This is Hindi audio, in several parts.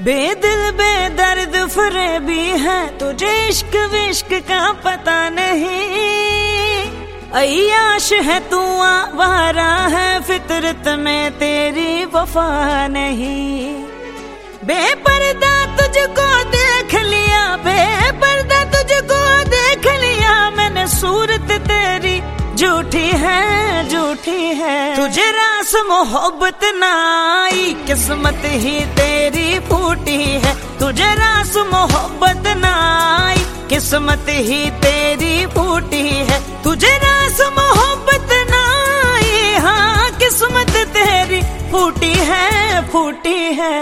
बेदिल बेदर्द फरेबी है, तुझे इश्क विश्क का पता नहीं। अय्याश है तू आवारा है, फितरत में तेरी वफा नहीं। बेपर्दा तुझको देख लिया, बेपर्दा तुझको देख लिया मैंने, सूरत तेरी झूठी है, झूठी है। तुझे रास मोहब्बत ना आई, किस्मत ही तेरी फूटी है। तुझे रास मोहब्बत ना आई, किस्मत ही तेरी फूटी है। तुझे रास मोहब्बत ना आई, हाँ किस्मत तेरी फूटी है, फूटी है।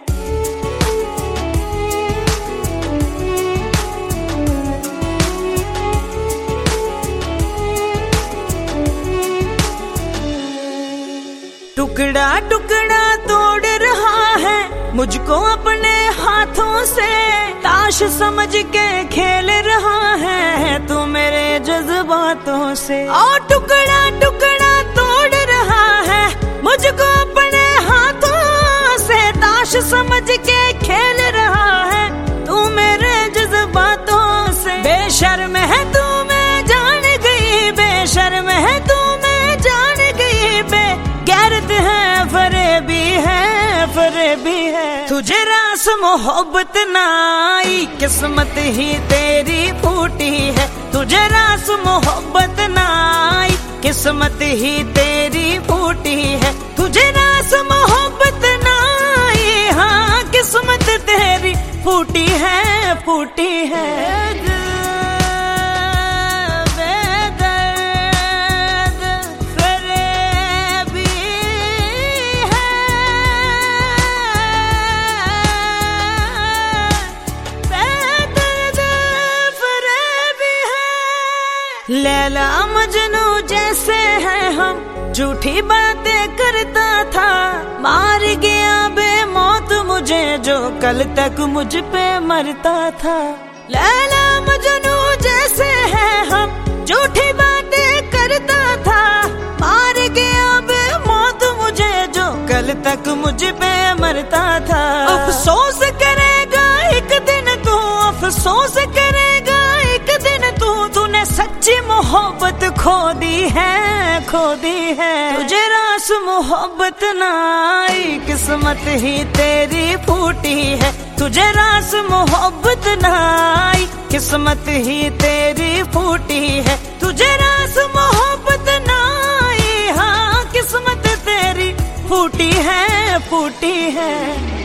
टुकड़ा टुकड़ा तोड़ रहा है मुझको अपने हाथों से, ताश समझ के खेल रहा है तू मेरे जज्बातों से। और टुकड़ा टुकड़ा तोड़ रहा है मुझको अपने हाथों से, ताश समझ के खेल रहा है तू मेरे जज्बातों से। बेशर्म है तू मैं जान गई, बेशर्म है तू मैं जान गई, बेगैरत है फरेबी है, फरेबी है। तुझे रास मोहब्बत ना आई, किस्मत ही तेरी फूटी है। तुझे रास मोहब्बत ना आई, किस्मत ही तेरी फूटी है। तुझे रास मोहब्बत ना आई, हाँ किस्मत तेरी फूटी है, फूटी है। लैला मजनू जैसे हैं हम, झूठी बातें करता था, मार गया बेमौत मुझे जो कल तक मुझ पे मरता था। लैला मजनू जैसे हैं हम, झूठी बातें करता था, मार गया बेमौत मुझे जो कल तक मुझ पे मरता था। अफसोस करेगा एक दिन तू, अफसोस करेगा एक दिन तू, तूने सच्ची मोहब्बत खो दी है, खो दी है। तुझे रास मोहब्बत ना आई, किस्मत ही तेरी फूटी है। तुझे रास मोहब्बत ना आई, किस्मत ही तेरी फूटी है। तुझे रास मोहब्बत ना आई, हाँ किस्मत तेरी फूटी है, फूटी है।